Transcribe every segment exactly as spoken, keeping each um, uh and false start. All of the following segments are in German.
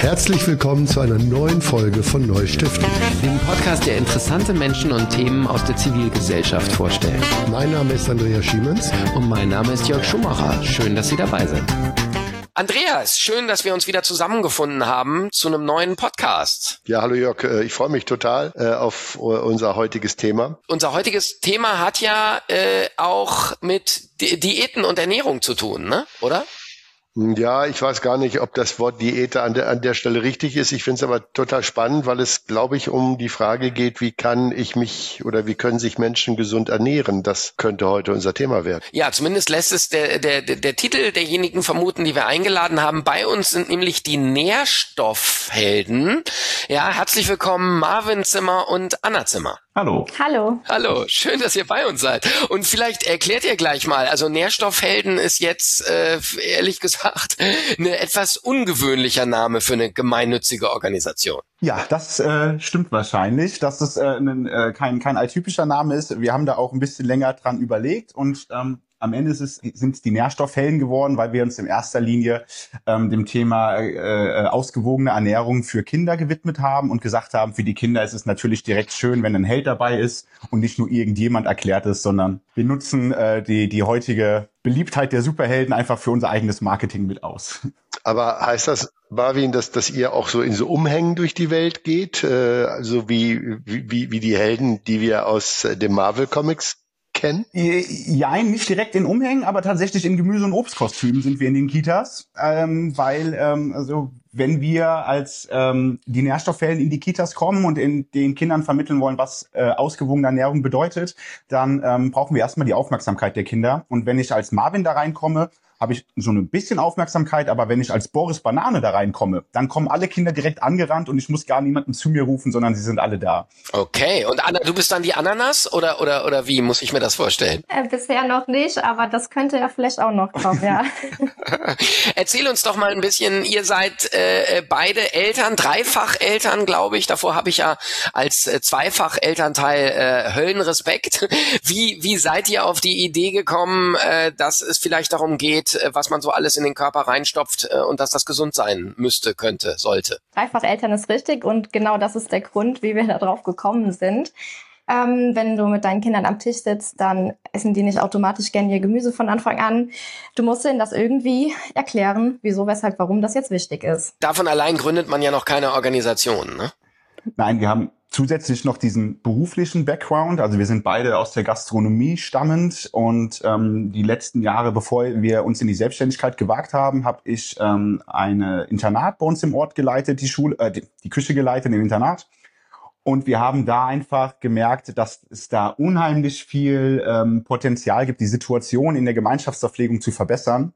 Herzlich willkommen zu einer neuen Folge von Neustiften, dem Podcast, der interessante Menschen und Themen aus der Zivilgesellschaft vorstellt. Mein Name ist Andreas Schiemens. Und mein Name ist Jörg Schumacher. Schön, dass Sie dabei sind. Andreas, schön, dass wir uns wieder zusammengefunden haben zu einem neuen Podcast. Ja, hallo Jörg, ich freue mich total äh, auf unser heutiges Thema. Unser heutiges Thema hat ja äh, auch mit Di- Diäten und Ernährung zu tun, ne? Oder? Ja, ich weiß gar nicht, ob das Wort Diät an der, an der Stelle richtig ist. Ich finde es aber total spannend, weil es, glaube ich, um die Frage geht, wie kann ich mich oder wie können sich Menschen gesund ernähren? Das könnte heute unser Thema werden. Ja, zumindest lässt es der, der, der, der Titel derjenigen vermuten, die wir eingeladen haben. Bei uns sind nämlich die Nährstoffhelden. Ja, herzlich willkommen Marvin Zimmer und Anna Zimmer. Hallo. Hallo. Hallo, schön, dass ihr bei uns seid. Und vielleicht erklärt ihr gleich mal, also Nährstoffhelden ist jetzt, äh, ehrlich gesagt, ein etwas ungewöhnlicher Name für eine gemeinnützige Organisation. Ja, das äh, stimmt wahrscheinlich, dass es äh, ein, äh, kein, kein alltypischer Name ist. Wir haben da auch ein bisschen länger dran überlegt und ähm, am Ende ist es, sind es die Nährstoffhelden geworden, weil wir uns in erster Linie ähm, dem Thema äh, ausgewogene Ernährung für Kinder gewidmet haben und gesagt haben, für die Kinder ist es natürlich direkt schön, wenn ein Held dabei ist und nicht nur irgendjemand erklärt ist, sondern wir nutzen äh, die, die heutige Beliebtheit der Superhelden einfach für unser eigenes Marketing mit aus. Aber heißt das, Marvin, dass, dass ihr auch so in so Umhängen durch die Welt geht, äh, also wie, wie, wie die Helden, die wir aus äh, den Marvel-Comics kennen? Ja, nicht direkt in Umhängen, aber tatsächlich in Gemüse- und Obstkostümen sind wir in den Kitas, ähm, weil ähm, also wenn wir als ähm, die Nährstoffhelden in die Kitas kommen und in den Kindern vermitteln wollen, was äh, ausgewogene Ernährung bedeutet, dann ähm, brauchen wir erstmal die Aufmerksamkeit der Kinder. Und wenn ich als Marvin da reinkomme, habe ich so ein bisschen Aufmerksamkeit, aber wenn ich als Boris Banane da reinkomme, dann kommen alle Kinder direkt angerannt und ich muss gar niemanden zu mir rufen, sondern sie sind alle da. Okay, und Anna, du bist dann die Ananas oder oder oder wie muss ich mir das vorstellen? Äh, bisher noch nicht, aber das könnte ja vielleicht auch noch kommen, ja. Erzähl uns doch mal ein bisschen, ihr seid äh, beide Eltern, Dreifach-Eltern, glaube ich. Davor habe ich ja als äh, Zweifach-Elternteil äh, Höllenrespekt. Wie wie seid ihr auf die Idee gekommen, äh, dass es vielleicht darum geht, was man so alles in den Körper reinstopft äh, und dass das gesund sein müsste, könnte, sollte? Dreifach Eltern ist richtig und genau das ist der Grund, wie wir da drauf gekommen sind. Ähm, wenn du mit deinen Kindern am Tisch sitzt, dann essen die nicht automatisch gerne ihr Gemüse von Anfang an. Du musst ihnen das irgendwie erklären, wieso, weshalb, warum das jetzt wichtig ist. Davon allein gründet man ja noch keine Organisation, ne? Nein, wir haben zusätzlich noch diesen beruflichen Background. Also wir sind beide aus der Gastronomie stammend und ähm, die letzten Jahre, bevor wir uns in die Selbstständigkeit gewagt haben, habe ich ähm, eine Internat bei uns im Ort geleitet, die Schule, äh, die, die Küche geleitet im Internat. Und wir haben da einfach gemerkt, dass es da unheimlich viel ähm, Potenzial gibt, die Situation in der Gemeinschaftsverpflegung zu verbessern.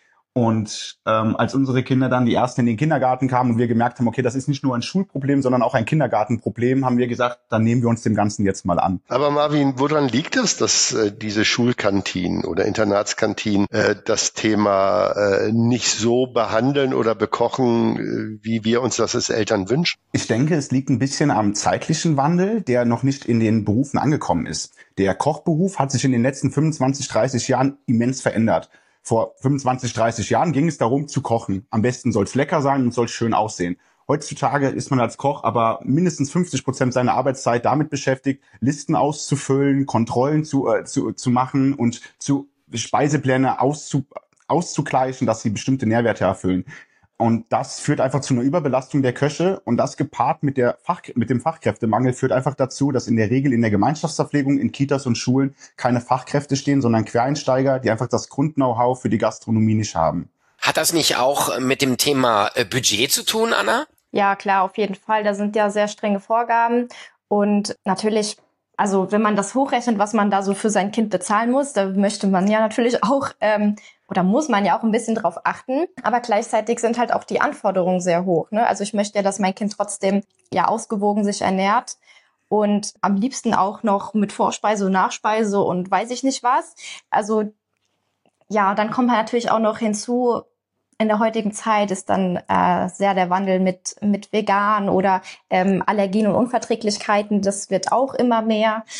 Und ähm, als unsere Kinder dann die ersten in den Kindergarten kamen und wir gemerkt haben, okay, das ist nicht nur ein Schulproblem, sondern auch ein Kindergartenproblem, haben wir gesagt, dann nehmen wir uns dem Ganzen jetzt mal an. Aber Marvin, woran liegt es, dass äh, diese Schulkantinen oder Internatskantinen äh, das Thema äh, nicht so behandeln oder bekochen, äh, wie wir uns das als Eltern wünschen? Ich denke, es liegt ein bisschen am zeitlichen Wandel, der noch nicht in den Berufen angekommen ist. Der Kochberuf hat sich in den letzten fünfundzwanzig, dreißig Jahren immens verändert. Vor fünfundzwanzig, dreißig Jahren ging es darum zu kochen. Am besten soll es lecker sein und soll schön aussehen. Heutzutage ist man als Koch aber mindestens fünfzig Prozent seiner Arbeitszeit damit beschäftigt, Listen auszufüllen, Kontrollen zu, äh, zu, zu machen und zu Speisepläne auszu, auszugleichen, dass sie bestimmte Nährwerte erfüllen. Und das führt einfach zu einer Überbelastung der Köche und das gepaart mit der Fach, mit dem Fachkräftemangel führt einfach dazu, dass in der Regel in der Gemeinschaftsverpflegung in Kitas und Schulen keine Fachkräfte stehen, sondern Quereinsteiger, die einfach das Grund-Know-how für die Gastronomie nicht haben. Hat das nicht auch mit dem Thema äh, Budget zu tun, Anna? Ja, klar, auf jeden Fall. Da sind ja sehr strenge Vorgaben und natürlich, also wenn man das hochrechnet, was man da so für sein Kind bezahlen muss, da möchte man ja natürlich auch ähm, oder muss man ja auch ein bisschen drauf achten. Aber gleichzeitig sind halt auch die Anforderungen sehr hoch, ne? Also ich möchte ja, dass mein Kind trotzdem ja ausgewogen sich ernährt und am liebsten auch noch mit Vorspeise und Nachspeise und weiß ich nicht was. Also ja, dann kommt halt natürlich auch noch hinzu, in der heutigen Zeit ist dann äh, sehr der Wandel mit mit vegan oder ähm, Allergien und Unverträglichkeiten. Das wird auch immer mehr.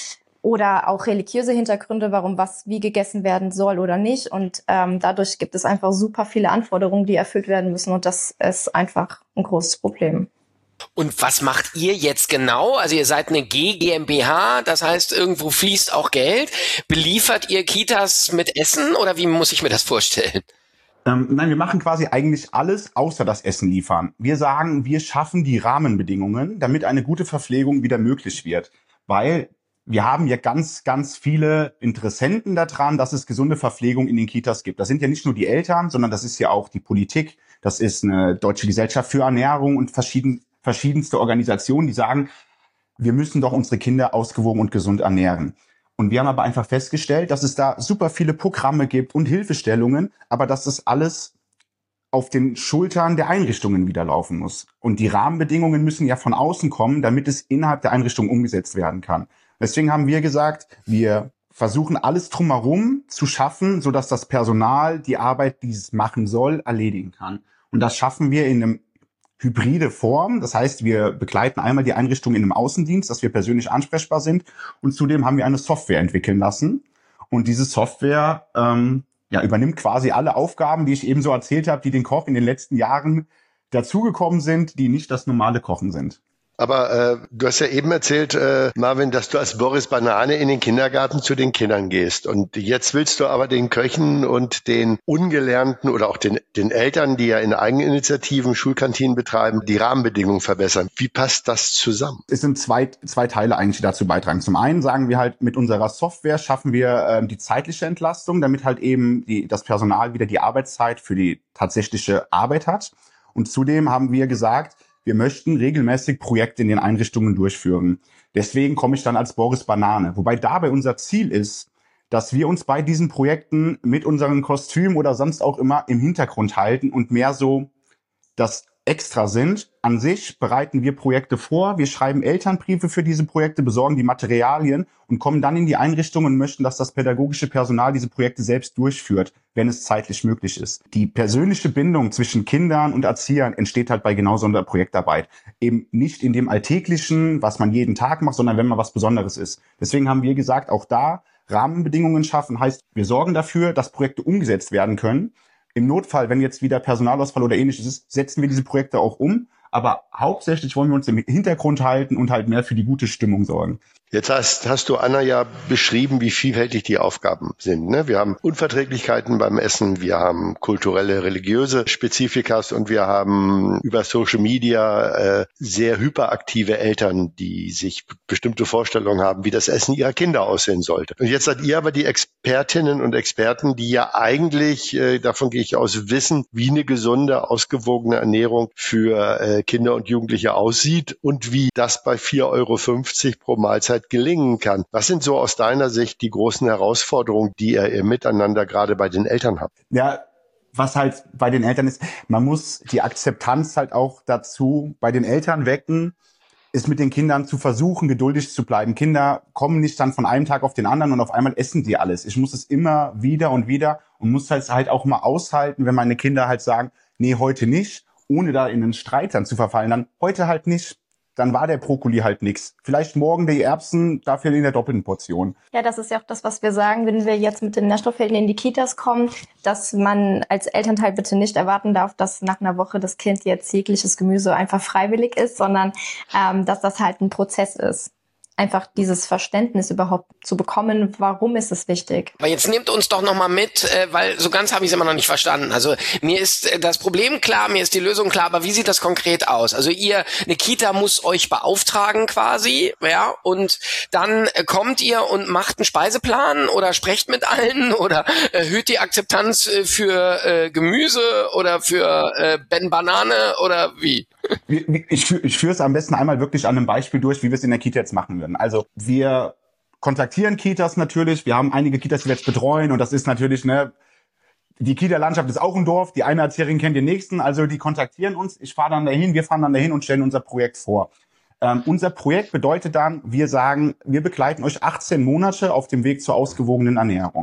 oder auch religiöse Hintergründe, warum was wie gegessen werden soll oder nicht. Und ähm, dadurch gibt es einfach super viele Anforderungen, die erfüllt werden müssen. Und das ist einfach ein großes Problem. Und was macht ihr jetzt genau? Also ihr seid eine G GmbH, das heißt, irgendwo fließt auch Geld. Beliefert ihr Kitas mit Essen oder wie muss ich mir das vorstellen? Ähm, nein, wir machen quasi eigentlich alles außer das Essen liefern. Wir sagen, wir schaffen die Rahmenbedingungen, damit eine gute Verpflegung wieder möglich wird. Weil wir haben ja ganz, ganz viele Interessenten daran, dass es gesunde Verpflegung in den Kitas gibt. Das sind ja nicht nur die Eltern, sondern das ist ja auch die Politik. Das ist eine Deutsche Gesellschaft für Ernährung und verschieden, verschiedenste Organisationen, die sagen, wir müssen doch unsere Kinder ausgewogen und gesund ernähren. Und wir haben aber einfach festgestellt, dass es da super viele Programme gibt und Hilfestellungen, aber dass das alles auf den Schultern der Einrichtungen wieder laufen muss. Und die Rahmenbedingungen müssen ja von außen kommen, damit es innerhalb der Einrichtung umgesetzt werden kann. Deswegen haben wir gesagt, wir versuchen alles drumherum zu schaffen, sodass das Personal die Arbeit, die es machen soll, erledigen kann. Und das schaffen wir in einem hybride Form. Das heißt, wir begleiten einmal die Einrichtung in einem Außendienst, dass wir persönlich ansprechbar sind. Und zudem haben wir eine Software entwickeln lassen. Und diese Software ähm, ja, übernimmt quasi alle Aufgaben, die ich eben so erzählt habe, die den Koch in den letzten Jahren dazugekommen sind, die nicht das normale Kochen sind. Aber äh, du hast ja eben erzählt, äh, Marvin, dass du als Boris Banane in den Kindergarten zu den Kindern gehst. Und jetzt willst du aber den Köchen und den Ungelernten oder auch den, den Eltern, die ja in Eigeninitiativen Schulkantinen betreiben, die Rahmenbedingungen verbessern. Wie passt das zusammen? Es sind zwei, zwei Teile eigentlich, die dazu beitragen. Zum einen sagen wir halt, mit unserer Software schaffen wir äh, die zeitliche Entlastung, damit halt eben die, das Personal wieder die Arbeitszeit für die tatsächliche Arbeit hat. Und zudem haben wir gesagt, wir möchten regelmäßig Projekte in den Einrichtungen durchführen. Deswegen komme ich dann als Boris Banane. Wobei dabei unser Ziel ist, dass wir uns bei diesen Projekten mit unseren Kostümen oder sonst auch immer im Hintergrund halten und mehr so das Extra sind. An sich bereiten wir Projekte vor, wir schreiben Elternbriefe für diese Projekte, besorgen die Materialien und kommen dann in die Einrichtung und möchten, dass das pädagogische Personal diese Projekte selbst durchführt, wenn es zeitlich möglich ist. Die persönliche Bindung zwischen Kindern und Erziehern entsteht halt bei genau so einer Projektarbeit. Eben nicht in dem Alltäglichen, was man jeden Tag macht, sondern wenn man was Besonderes ist. Deswegen haben wir gesagt, auch da Rahmenbedingungen schaffen, heißt, wir sorgen dafür, dass Projekte umgesetzt werden können. Im Notfall, wenn jetzt wieder Personalausfall oder ähnliches ist, setzen wir diese Projekte auch um. Aber hauptsächlich wollen wir uns im Hintergrund halten und halt mehr für die gute Stimmung sorgen. Jetzt hast, hast du, Anna, ja beschrieben, wie vielfältig die Aufgaben sind. Ne? Wir haben Unverträglichkeiten beim Essen, wir haben kulturelle, religiöse Spezifikas und wir haben über Social Media äh, sehr hyperaktive Eltern, die sich bestimmte Vorstellungen haben, wie das Essen ihrer Kinder aussehen sollte. Und jetzt seid ihr aber die Expertinnen und Experten, die ja eigentlich, äh, davon gehe ich aus, wissen, wie eine gesunde, ausgewogene Ernährung für äh, Kinder und Jugendliche aussieht und wie das bei vier Euro fünfzig pro Mahlzeit gelingen kann. Was sind so aus deiner Sicht die großen Herausforderungen, die ihr, ihr miteinander gerade bei den Eltern habt? Ja, was halt bei den Eltern ist, man muss die Akzeptanz halt auch dazu bei den Eltern wecken, ist mit den Kindern zu versuchen, geduldig zu bleiben. Kinder kommen nicht dann von einem Tag auf den anderen und auf einmal essen die alles. Ich muss es immer wieder und wieder und muss das halt auch mal aushalten, wenn meine Kinder halt sagen, nee, heute nicht, ohne da in einen Streit dann zu verfallen, dann heute halt nicht. Dann war der Brokkoli halt nix. Vielleicht morgen die Erbsen, dafür in der doppelten Portion. Ja, das ist ja auch das, was wir sagen, wenn wir jetzt mit den Nährstofffeldern in die Kitas kommen, dass man als Elternteil bitte nicht erwarten darf, dass nach einer Woche das Kind jetzt jegliches Gemüse einfach freiwillig isst, sondern ähm, dass das halt ein Prozess ist. Einfach dieses Verständnis überhaupt zu bekommen, warum ist es wichtig. Aber jetzt nehmt uns doch nochmal mit, äh, weil so ganz habe ich es immer noch nicht verstanden. Also mir ist äh, das Problem klar, mir ist die Lösung klar, aber wie sieht das konkret aus? Also ihr, eine Kita muss euch beauftragen quasi, ja, und dann äh, kommt ihr und macht einen Speiseplan oder sprecht mit allen oder erhöht die Akzeptanz äh, für äh, Gemüse oder für äh, Ben Banane oder wie? Ich, ich führe es am besten einmal wirklich an einem Beispiel durch, wie wir es in der Kita jetzt machen würden. Also wir kontaktieren Kitas natürlich. Wir haben einige Kitas, die wir jetzt betreuen. Und das ist natürlich, ne, die Kita-Landschaft ist auch ein Dorf. Die eine Erzieherin kennt den nächsten. Also die kontaktieren uns. Ich fahre dann dahin, wir fahren dann dahin und stellen unser Projekt vor. Ähm, unser Projekt bedeutet dann, wir sagen, wir begleiten euch achtzehn Monate auf dem Weg zur ausgewogenen Ernährung.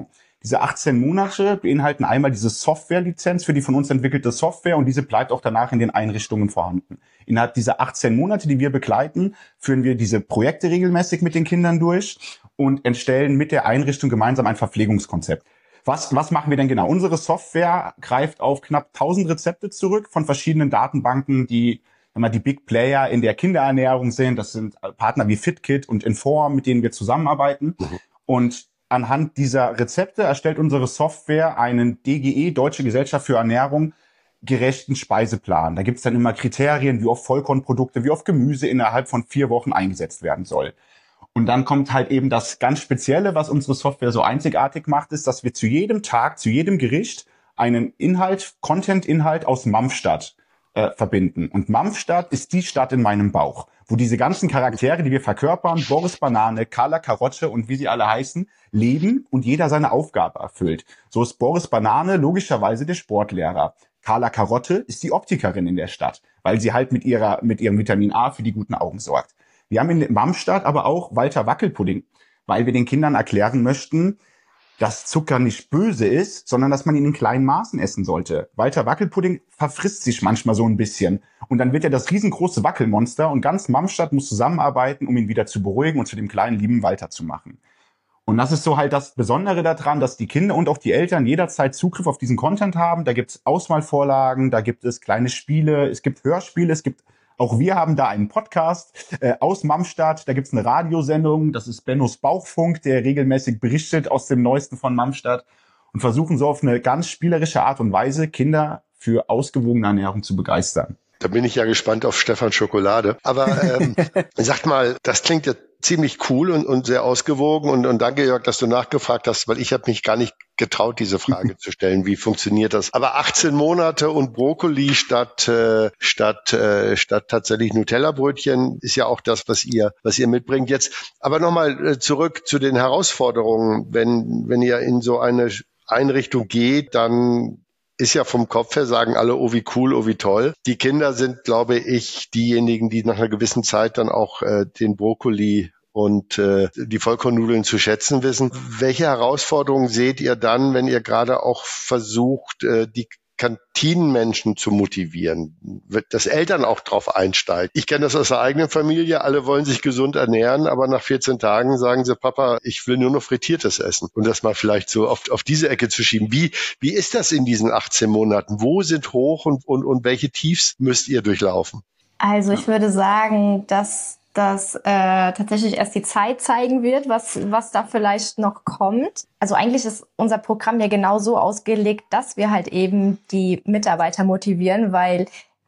Diese achtzehn Monate beinhalten einmal diese Softwarelizenz für die von uns entwickelte Software und diese bleibt auch danach in den Einrichtungen vorhanden. Innerhalb dieser achtzehn Monate, die wir begleiten, führen wir diese Projekte regelmäßig mit den Kindern durch und entstellen mit der Einrichtung gemeinsam ein Verpflegungskonzept. Was, was machen wir denn genau? Unsere Software greift auf knapp tausend Rezepte zurück von verschiedenen Datenbanken, die wenn wir die Big Player in der Kinderernährung sind. Das sind Partner wie FitKit und Inform, mit denen wir zusammenarbeiten. Mhm. Und anhand dieser Rezepte erstellt unsere Software einen D G E, Deutsche Gesellschaft für Ernährung, gerechten Speiseplan. Da gibt's dann immer Kriterien, wie oft Vollkornprodukte, wie oft Gemüse innerhalb von vier Wochen eingesetzt werden soll. Und dann kommt halt eben das ganz Spezielle, was unsere Software so einzigartig macht, ist, dass wir zu jedem Tag, zu jedem Gericht einen Inhalt, Content-Inhalt aus Mampfstadt äh, verbinden. Und Mampfstadt ist die Stadt in meinem Bauch, wo diese ganzen Charaktere, die wir verkörpern, Boris Banane, Carla Karotte und wie sie alle heißen, leben und jeder seine Aufgabe erfüllt. So ist Boris Banane logischerweise der Sportlehrer. Carla Karotte ist die Optikerin in der Stadt, weil sie halt mit ihrer mit ihrem Vitamin A für die guten Augen sorgt. Wir haben in Mampfstadt aber auch Walter Wackelpudding, weil wir den Kindern erklären möchten, dass Zucker nicht böse ist, sondern dass man ihn in kleinen Maßen essen sollte. Walter Wackelpudding verfrisst sich manchmal so ein bisschen. Und dann wird er das riesengroße Wackelmonster und ganz Mampfstadt muss zusammenarbeiten, um ihn wieder zu beruhigen und zu dem kleinen, lieben Walter zu machen. Und das ist so halt das Besondere daran, dass die Kinder und auch die Eltern jederzeit Zugriff auf diesen Content haben. Da gibt es Auswahlvorlagen, da gibt es kleine Spiele, es gibt Hörspiele, es gibt auch wir haben da einen Podcast äh, aus Mampfstadt. Da gibt's eine Radiosendung, das ist Bennos Bauchfunk, der regelmäßig berichtet aus dem Neuesten von Mampfstadt und versuchen so auf eine ganz spielerische Art und Weise Kinder für ausgewogene Ernährung zu begeistern. Da bin ich ja gespannt auf Stefan Schokolade. Aber ähm, sagt mal, das klingt ja ziemlich cool und, und sehr ausgewogen. Und, und danke, Jörg, dass du nachgefragt hast, weil ich habe mich gar nicht getraut, diese Frage zu stellen. Wie funktioniert das? Aber achtzehn Monate und Brokkoli statt äh, statt äh, statt tatsächlich Nutella-Brötchen ist ja auch das, was ihr was ihr mitbringt jetzt. Aber nochmal äh, zurück zu den Herausforderungen. Wenn wenn ihr in so eine Einrichtung geht, dann ist ja vom Kopf her, sagen alle, oh wie cool, oh wie toll. Die Kinder sind, glaube ich, diejenigen, die nach einer gewissen Zeit dann auch äh, den Brokkoli und äh, die Vollkornnudeln zu schätzen wissen. Welche Herausforderungen seht ihr dann, wenn ihr gerade auch versucht, äh, die Kantinenmenschen zu motivieren, dass Eltern auch drauf einsteigen? Ich kenne das aus der eigenen Familie, alle wollen sich gesund ernähren, aber nach vierzehn Tagen sagen sie, Papa, ich will nur noch Frittiertes essen. Und das mal vielleicht so auf, auf diese Ecke zu schieben. Wie, wie ist das in diesen achtzehn Monaten? Wo sind Hoch- und, und, und welche Tiefs müsst ihr durchlaufen? Also ich würde sagen, dass dass äh, tatsächlich erst die Zeit zeigen wird, was was da vielleicht noch kommt. Also eigentlich ist unser Programm ja genau so ausgelegt, dass wir halt eben die Mitarbeiter motivieren, weil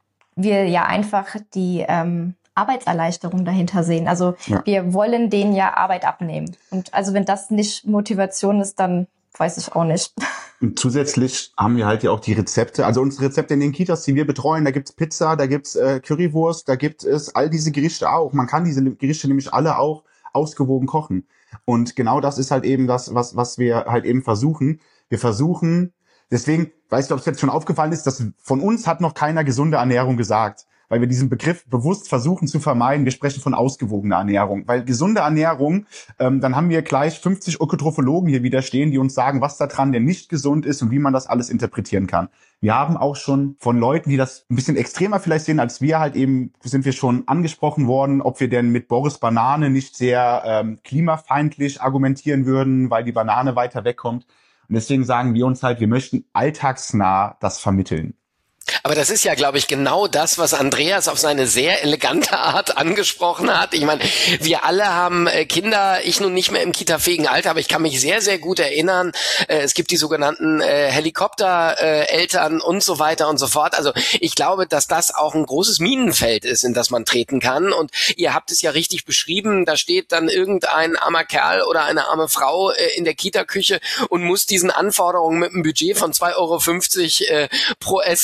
wir ja einfach die ähm, Arbeitserleichterung dahinter sehen. Also ja. Wir wollen denen ja Arbeit abnehmen. Und also wenn das nicht Motivation ist, dann weiß ich auch nicht. Und zusätzlich haben wir halt ja auch die Rezepte, also unsere Rezepte in den Kitas, die wir betreuen, da gibt's Pizza, da gibt's äh, Currywurst, da gibt es all diese Gerichte auch. Man kann diese Gerichte nämlich alle auch ausgewogen kochen. Und genau das ist halt eben das, was was wir halt eben versuchen. Wir versuchen, deswegen, weißt du, ob es jetzt schon aufgefallen ist, dass von uns hat noch keiner gesunde Ernährung gesagt, weil wir diesen Begriff bewusst versuchen zu vermeiden. Wir sprechen von ausgewogener Ernährung, weil gesunde Ernährung, ähm, dann haben wir gleich fünfzig Ökotrophologen hier wieder stehen, die uns sagen, was da dran denn nicht gesund ist und wie man das alles interpretieren kann. Wir haben auch schon von Leuten, die das ein bisschen extremer vielleicht sehen als wir, halt eben sind wir schon angesprochen worden, ob wir denn mit Boris Banane nicht sehr ähm, klimafeindlich argumentieren würden, weil die Banane weiter wegkommt. Und deswegen sagen wir uns halt, wir möchten alltagsnah das vermitteln. Aber das ist ja, glaube ich, genau das, was Andreas auf seine sehr elegante Art angesprochen hat. Ich meine, wir alle haben äh, Kinder, ich nun nicht mehr im kitafähigen Alter, aber ich kann mich sehr, sehr gut erinnern. Äh, es gibt die sogenannten äh, Helikopter-Eltern äh, und so weiter und so fort. Also ich glaube, dass das auch ein großes Minenfeld ist, in das man treten kann. Und ihr habt es ja richtig beschrieben, da steht dann irgendein armer Kerl oder eine arme Frau äh, in der Kita-Küche und muss diesen Anforderungen mit einem Budget von zwei Euro fünfzig äh, pro Essen oder was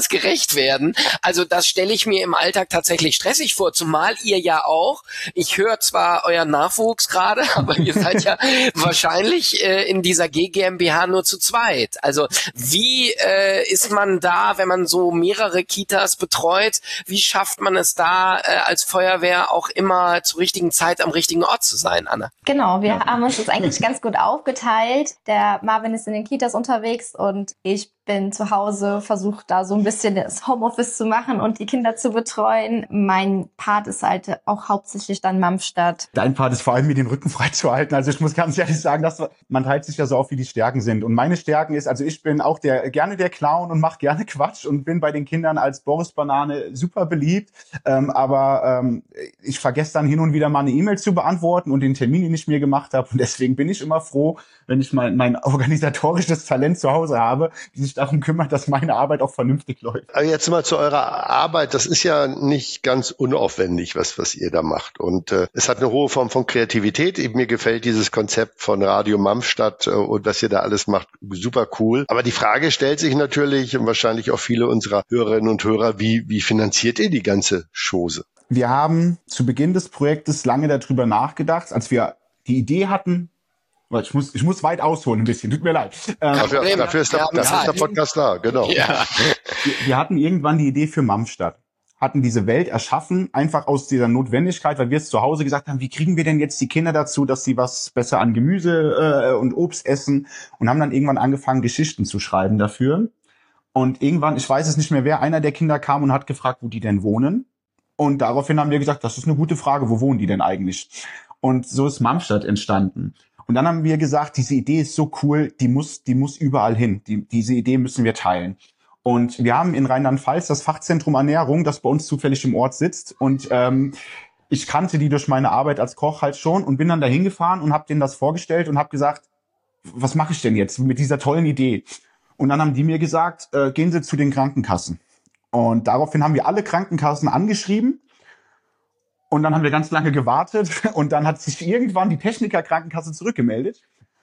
Kitas gerecht werden. Also das stelle ich mir im Alltag tatsächlich stressig vor, zumal ihr ja auch, ich höre zwar euren Nachwuchs gerade, aber ihr seid ja wahrscheinlich äh, in dieser G GmbH nur zu zweit. Also wie äh, ist man da, wenn man so mehrere Kitas betreut, wie schafft man es da äh, als Feuerwehr auch immer zur richtigen Zeit am richtigen Ort zu sein, Anna? Genau, wir haben uns das eigentlich ganz gut aufgeteilt. Der Marvin ist in den Kitas unterwegs und ich bin zu Hause, versuche da so ein bisschen das Homeoffice zu machen und die Kinder zu betreuen. Mein Part ist halt auch hauptsächlich dann Mampfstadt. Dein Part ist vor allem, mir den Rücken frei zu halten. Also ich muss ganz ehrlich sagen, dass man teilt sich ja so auf, wie die Stärken sind. Und meine Stärken ist, also ich bin auch der gerne der Clown und mache gerne Quatsch und bin bei den Kindern als Boris Banane super beliebt. Ähm, aber ähm, ich vergesse dann hin und wieder mal eine E-Mail zu beantworten und den Termin, den ich mir gemacht habe. Und deswegen bin ich immer froh, wenn ich mein, mein organisatorisches Talent zu Hause habe, die sich darum kümmert, dass meine Arbeit auch vernünftig läuft. Aber jetzt mal zu eurer Arbeit. Das ist ja nicht ganz unaufwendig, was was ihr da macht. Und äh, es hat eine hohe Form von Kreativität. Mir gefällt dieses Konzept von Radio Mampfstadt äh, und was ihr da alles macht, super cool. Aber die Frage stellt sich natürlich, und wahrscheinlich auch viele unserer Hörerinnen und Hörer, wie wie finanziert ihr die ganze Chose? Wir haben zu Beginn des Projektes lange darüber nachgedacht, als wir die Idee hatten. Ich muss, ich muss weit ausholen ein bisschen, tut mir leid. Ähm, dafür, dafür, ist der, dafür ist der Podcast da, genau. Ja. Wir, wir hatten irgendwann die Idee für Mampfstadt, hatten diese Welt erschaffen, einfach aus dieser Notwendigkeit, weil wir es zu Hause gesagt haben, wie kriegen wir denn jetzt die Kinder dazu, dass sie was besser an Gemüse äh, und Obst essen, und haben dann irgendwann angefangen, Geschichten zu schreiben dafür. Und irgendwann, ich weiß es nicht mehr wer, einer der Kinder kam und hat gefragt, wo die denn wohnen. Und daraufhin haben wir gesagt, das ist eine gute Frage, wo wohnen die denn eigentlich? Und so ist Mampfstadt entstanden. Und dann haben wir gesagt, diese Idee ist so cool, die muss, die muss überall hin. Die, diese Idee müssen wir teilen. Und wir haben in Rheinland-Pfalz das Fachzentrum Ernährung, das bei uns zufällig im Ort sitzt. Und ähm, ich kannte die durch meine Arbeit als Koch halt schon und bin dann da hingefahren und habe denen das vorgestellt und habe gesagt, was mache ich denn jetzt mit dieser tollen Idee? Und dann haben die mir gesagt, äh, gehen Sie zu den Krankenkassen. Und daraufhin haben wir alle Krankenkassen angeschrieben. Und dann haben wir ganz lange gewartet und dann hat sich irgendwann die Techniker-Krankenkasse zurückgemeldet.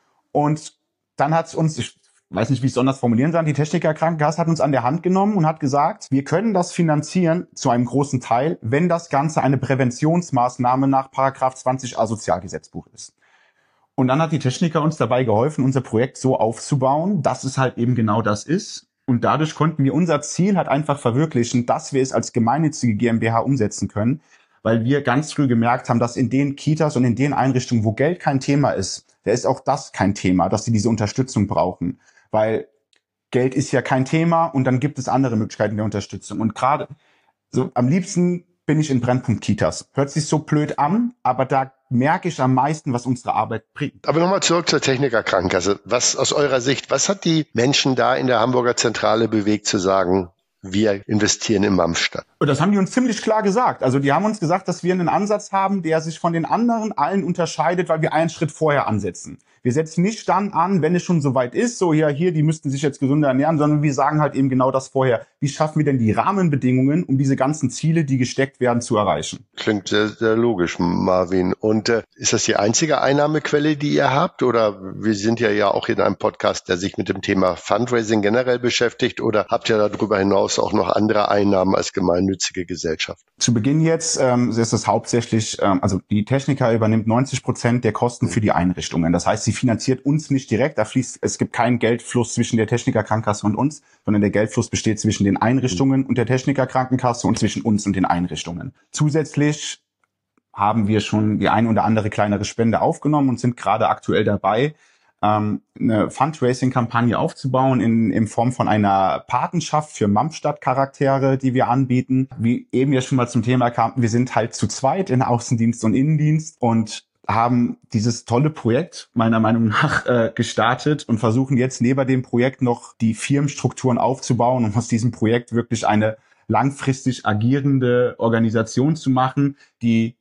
Und dann hat uns, ich weiß nicht, wie ich es anders formulieren soll, die Techniker-Krankenkasse hat uns an der Hand genommen und hat gesagt, wir können das finanzieren zu einem großen Teil, wenn das Ganze eine Präventionsmaßnahme nach Paragraph zwanzig a Sozialgesetzbuch ist. Und dann hat die Techniker uns dabei geholfen, unser Projekt so aufzubauen, dass es halt eben genau das ist. Und dadurch konnten wir unser Ziel halt einfach verwirklichen, dass wir es als gemeinnützige GmbH umsetzen können, weil wir ganz früh gemerkt haben, dass in den Kitas und in den Einrichtungen, wo Geld kein Thema ist, da ist auch das kein Thema, dass sie diese Unterstützung brauchen. Weil Geld ist ja kein Thema und dann gibt es andere Möglichkeiten der Unterstützung. Und gerade so am liebsten bin ich in Brennpunkt Kitas. Hört sich so blöd an, aber da merke ich am meisten, was unsere Arbeit bringt. Aber nochmal zurück zur Techniker-Krankenkasse. Was aus eurer Sicht, was hat die Menschen da in der Hamburger Zentrale bewegt zu sagen, wir investieren in Mampfstadt? Und das haben die uns ziemlich klar gesagt. Also die haben uns gesagt, dass wir einen Ansatz haben, der sich von den anderen allen unterscheidet, weil wir einen Schritt vorher ansetzen. Wir setzen nicht dann an, wenn es schon soweit ist, so ja, hier, die müssten sich jetzt gesünder ernähren, sondern wir sagen halt eben genau das vorher. Wie schaffen wir denn die Rahmenbedingungen, um diese ganzen Ziele, die gesteckt werden, zu erreichen? Klingt sehr, sehr logisch, Marvin. Und äh, ist das die einzige Einnahmequelle, die ihr habt? Oder wir sind ja ja auch in einem Podcast, der sich mit dem Thema Fundraising generell beschäftigt. Oder habt ihr darüber hinaus auch noch andere Einnahmen als gemeinnützige Gesellschaft? Zu Beginn jetzt ähm, ist es hauptsächlich, ähm, also die Techniker übernimmt neunzig Prozent der Kosten für die Einrichtungen. Das heißt, sie finanziert uns nicht direkt. Da fließt, es gibt keinen Geldfluss zwischen der Techniker-Krankenkasse und uns, sondern der Geldfluss besteht zwischen den Einrichtungen und der Techniker-Krankenkasse und zwischen uns und den Einrichtungen. Zusätzlich haben wir schon die ein oder andere kleinere Spende aufgenommen und sind gerade aktuell dabei, ähm, eine Fundraising-Kampagne aufzubauen in, in Form von einer Patenschaft für Mampfstadt-Charaktere, die wir anbieten. Wie eben ja schon mal zum Thema kam, wir sind halt zu zweit in Außendienst und Innendienst und haben dieses tolle Projekt meiner Meinung nach äh, gestartet und versuchen jetzt neben dem Projekt noch die Firmenstrukturen aufzubauen, um aus diesem Projekt wirklich eine langfristig agierende Organisation zu machen, die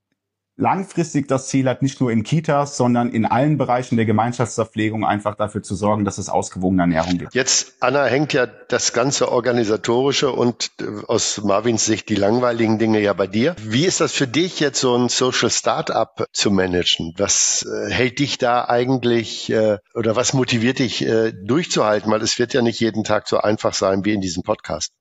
langfristig das Ziel hat, nicht nur in Kitas, sondern in allen Bereichen der Gemeinschaftsverpflegung einfach dafür zu sorgen, dass es ausgewogene Ernährung gibt. Jetzt, Anna, hängt ja das ganze Organisatorische und aus Marvins Sicht die langweiligen Dinge ja bei dir. Wie ist das für dich, jetzt so ein Social Startup zu managen? Was äh, hält dich da eigentlich äh, oder was motiviert dich äh, durchzuhalten? Weil es wird ja nicht jeden Tag so einfach sein wie in diesem Podcast.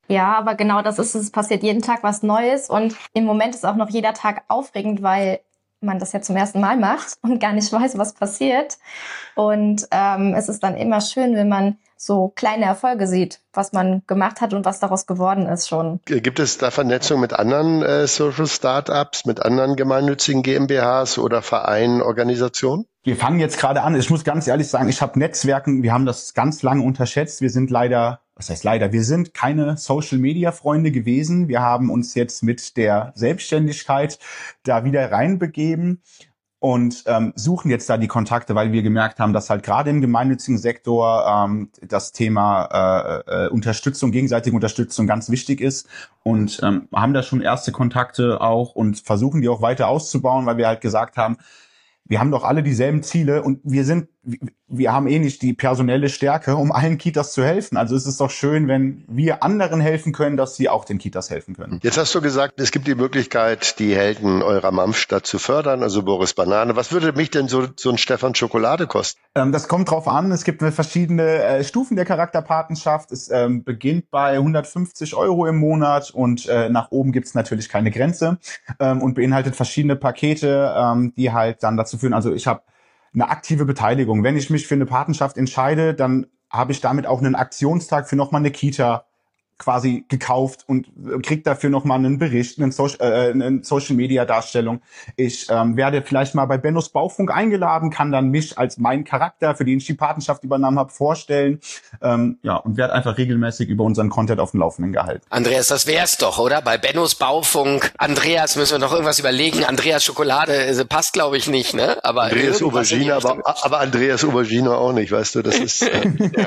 Ja, aber genau das ist es. Es passiert jeden Tag was Neues und im Moment ist auch noch jeder Tag aufregend, weil man das ja zum ersten Mal macht und gar nicht weiß, was passiert. Und ähm, es ist dann immer schön, wenn man so kleine Erfolge sieht, was man gemacht hat und was daraus geworden ist schon. Gibt es da Vernetzung mit anderen äh, Social Startups, mit anderen gemeinnützigen GmbHs oder Vereinen, Organisationen? Wir fangen jetzt gerade an. Ich muss ganz ehrlich sagen, ich habe Netzwerken, wir haben das ganz lange unterschätzt. Wir sind leider, was heißt leider, wir sind keine Social-Media-Freunde gewesen. Wir haben uns jetzt mit der Selbstständigkeit da wieder reinbegeben und ähm, suchen jetzt da die Kontakte, weil wir gemerkt haben, dass halt gerade im gemeinnützigen Sektor ähm, das Thema äh, äh, Unterstützung, gegenseitige Unterstützung ganz wichtig ist und ähm, haben da schon erste Kontakte auch und versuchen die auch weiter auszubauen, weil wir halt gesagt haben, wir haben doch alle dieselben Ziele und wir sind, wir haben eh nicht die personelle Stärke, um allen Kitas zu helfen. Also es ist doch schön, wenn wir anderen helfen können, dass sie auch den Kitas helfen können. Jetzt hast du gesagt, es gibt die Möglichkeit, die Helden eurer Mamstadt zu fördern, also Boris Banane. Was würde mich denn so, so ein Stefan Schokolade kosten? Ähm, das kommt drauf an. Es gibt verschiedene äh, Stufen der Charakterpatenschaft. Es ähm, beginnt bei hundertfünfzig Euro im Monat und äh, nach oben gibt's natürlich keine Grenze ähm, und beinhaltet verschiedene Pakete, ähm, die halt dann dazu führen. Also ich habe eine aktive Beteiligung. Wenn ich mich für eine Patenschaft entscheide, dann habe ich damit auch einen Aktionstag für nochmal eine Kita quasi gekauft und krieg dafür nochmal einen Bericht, eine, Social, äh, eine Social-Media-Darstellung. Ich ähm, werde vielleicht mal bei Bennos Baufunk eingeladen, kann dann mich als meinen Charakter, für den ich die Patenschaft übernommen habe, vorstellen. Ähm, ja, und werde einfach regelmäßig über unseren Content auf dem Laufenden gehalten. Andreas, das wär's doch, oder? Bei Bennos Baufunk. Andreas, müssen wir noch irgendwas überlegen. Andreas Schokolade äh, passt, glaube ich, nicht, ne? Aber Andreas Aubergine, aber, aber Andreas Aubergine auch nicht, weißt du, das ist äh,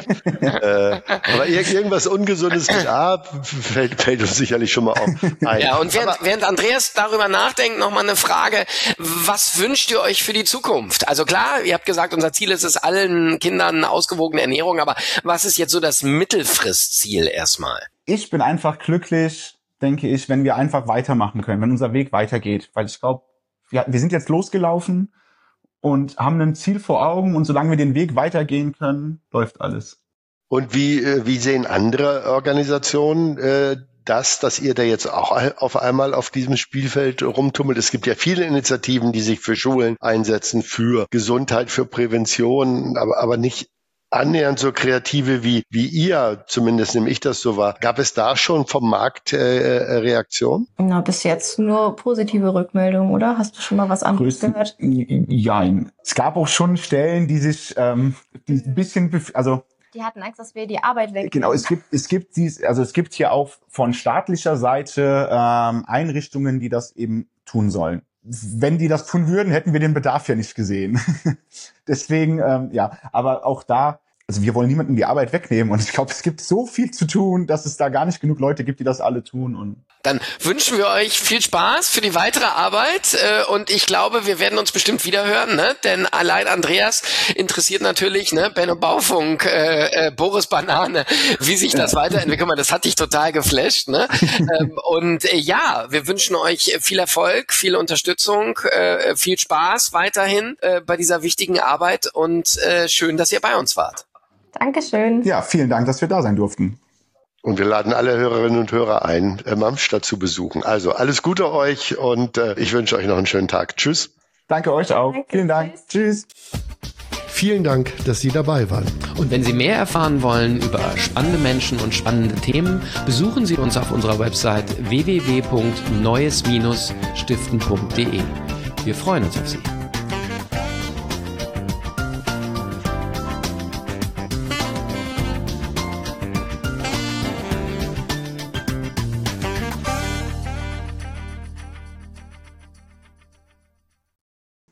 äh, aber irgendwas Ungesundes mit A fällt, fällt uns sicherlich schon mal auf ein. Ja, und während, während Andreas darüber nachdenkt, nochmal eine Frage, was wünscht ihr euch für die Zukunft? Also klar, ihr habt gesagt, unser Ziel ist es, allen Kindern eine ausgewogene Ernährung, aber was ist jetzt so das Mittelfristziel erstmal? Ich bin einfach glücklich, denke ich, wenn wir einfach weitermachen können, wenn unser Weg weitergeht, weil ich glaube, ja, wir sind jetzt losgelaufen und haben ein Ziel vor Augen und solange wir den Weg weitergehen können, läuft alles. Und wie, wie sehen andere Organisationen äh, das, dass ihr da jetzt auch auf einmal auf diesem Spielfeld rumtummelt? Es gibt ja viele Initiativen, die sich für Schulen einsetzen, für Gesundheit, für Prävention, aber, aber nicht annähernd so kreative wie, wie ihr, zumindest nehme ich das so wahr. Gab es da schon vom Markt äh, Reaktion? Na, bis jetzt nur positive Rückmeldungen, oder? Hast du schon mal was anderes Größten, gehört? Jein. Es gab auch schon Stellen, die sich ähm, die ein bisschen, bef- also Die hatten Angst, dass wir die Arbeit wegnehmen. Genau, es gibt, es gibt dies, also es gibt hier auch von staatlicher Seite ähm, Einrichtungen, die das eben tun sollen. Wenn die das tun würden, hätten wir den Bedarf ja nicht gesehen. Deswegen, ähm, ja, aber auch da, also wir wollen niemanden die Arbeit wegnehmen und ich glaube, es gibt so viel zu tun, dass es da gar nicht genug Leute gibt, die das alle tun. Und dann wünschen wir euch viel Spaß für die weitere Arbeit äh, und ich glaube, wir werden uns bestimmt wiederhören, ne? Denn allein Andreas interessiert natürlich, ne, Benno Baufunk, äh, äh, Boris Banane, wie sich das ja. weiterentwickelt. Guck mal, das hat dich total geflasht, ne? ähm, und äh, ja, wir wünschen euch viel Erfolg, viel Unterstützung, äh, viel Spaß weiterhin äh, bei dieser wichtigen Arbeit und äh, schön, dass ihr bei uns wart. Dankeschön. Ja, vielen Dank, dass wir da sein durften. Und wir laden alle Hörerinnen und Hörer ein, äh, Mamstadt zu besuchen. Also alles Gute euch und äh, ich wünsche euch noch einen schönen Tag. Tschüss. Danke euch auch. Danke, vielen Dank. Tschüss. Vielen Dank, dass Sie dabei waren. Und wenn Sie mehr erfahren wollen über spannende Menschen und spannende Themen, besuchen Sie uns auf unserer Website w w w punkt neues Bindestrich stiften punkt d e. Wir freuen uns auf Sie.